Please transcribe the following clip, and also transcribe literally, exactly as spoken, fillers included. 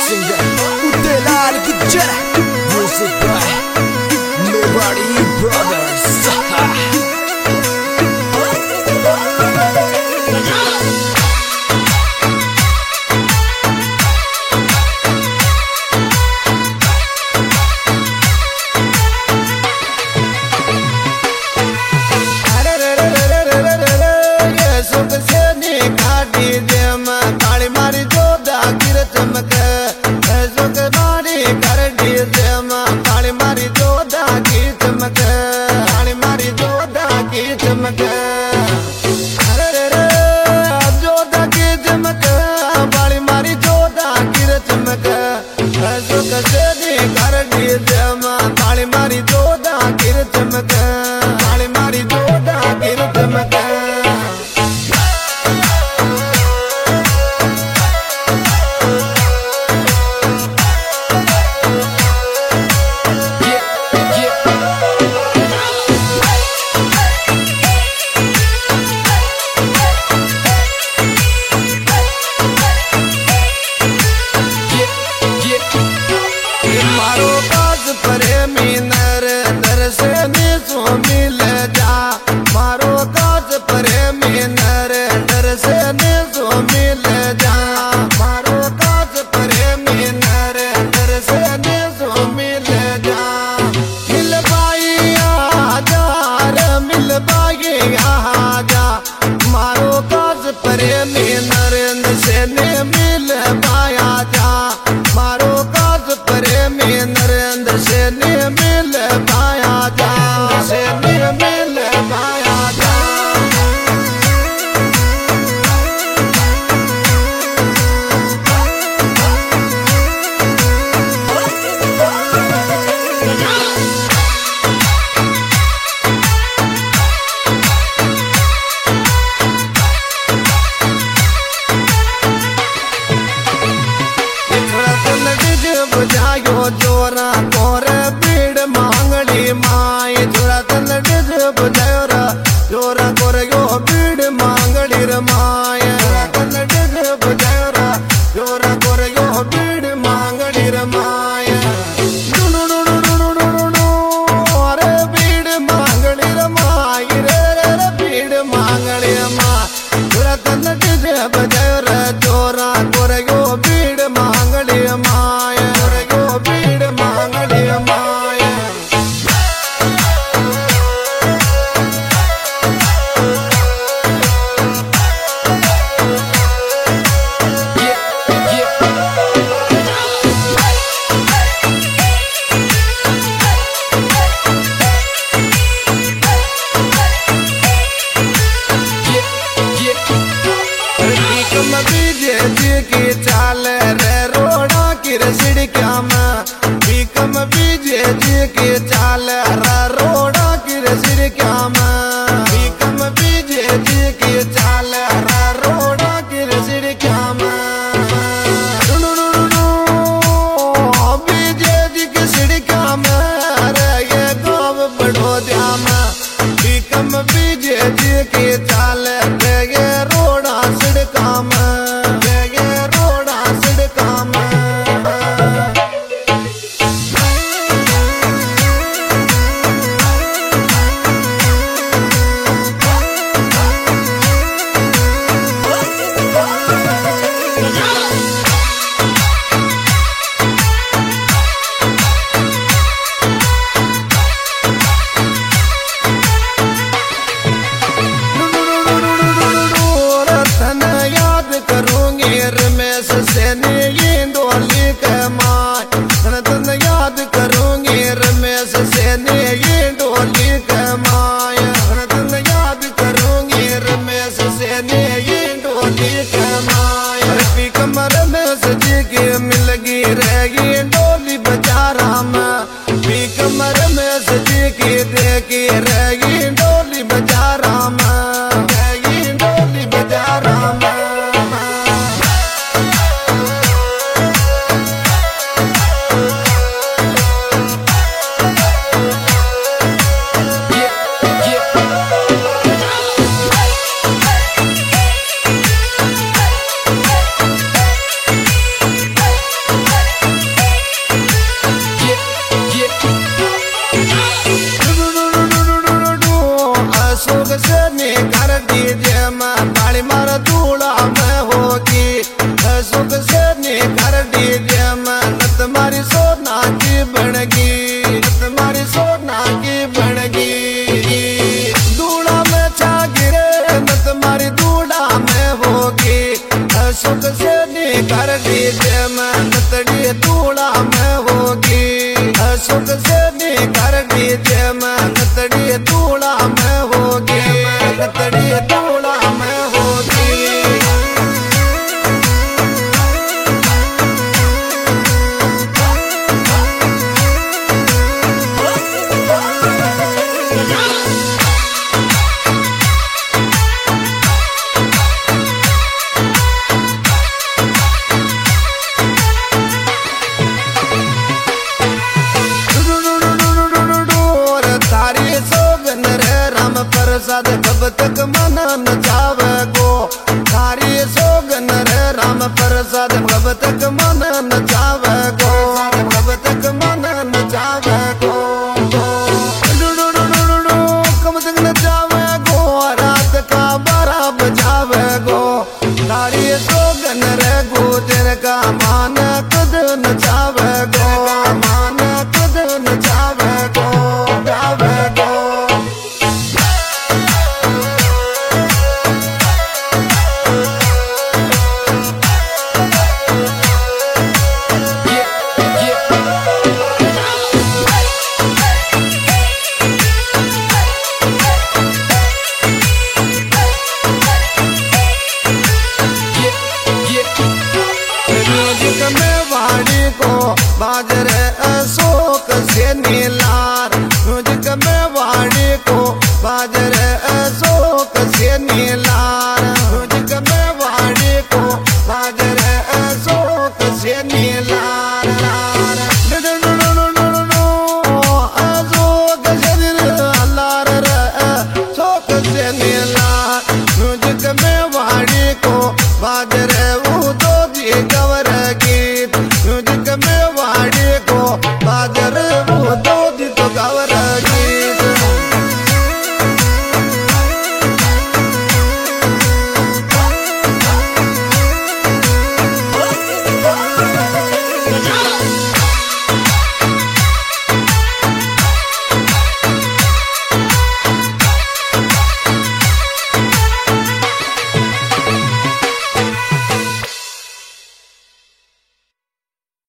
singer Udelal Gujar, music by Mewari Brothers. जोरा कोरे बीड़ मांगड़ी माई जोरा तन डिज बजायोरा जोरा कोरे यो बीड़ मांगड़ी रे माई जोरा तन डिज बजायोरा जोरा कोरे यो बीड़ मांगड़ी रे माई नु नु नु नु नु नु नु अरे बीड़ मांगड़ी रे माई रे रे बीड़ मांगड़ी माई जोरा तन डिज बजायोरा जोरा कोरे यो बीड़ मांगड़ी माई चाल रे रोड़ा की सिड़किया में बीकम बीजे जी के चाल रे रोड़ा की सिड़किया में बीकम बीजे जी के चाल रे रोड़ा की सिड़किया में बीजे जी की सिड़किया में रे ये गाँव बड़ोदिया में बीकम बीजे जी के चाल रे ये रोड़ा सिड़का में याद करूंगी रमेश से ने ये डोली कमाया याद करूंगी रमेश से ने ये डोली कमाया कमर रमेश जी के मिलगी रहेगी डोली बाजारा में भी कमर रमेश जी की देखी रहेगी डोली बाजारा में रहेगी डोली बाजारा में कब तक मन नचावे गो थारी सोगन रे राम प्रसाद कब तक मन नचावे गो कब तक मन नचावे गो कब तक नचावे गो रात का बारह बजावे गो थारी सोगन रे गो तेरे का मान कद नचावे गो मान कद नचावे गो गावे गो बाज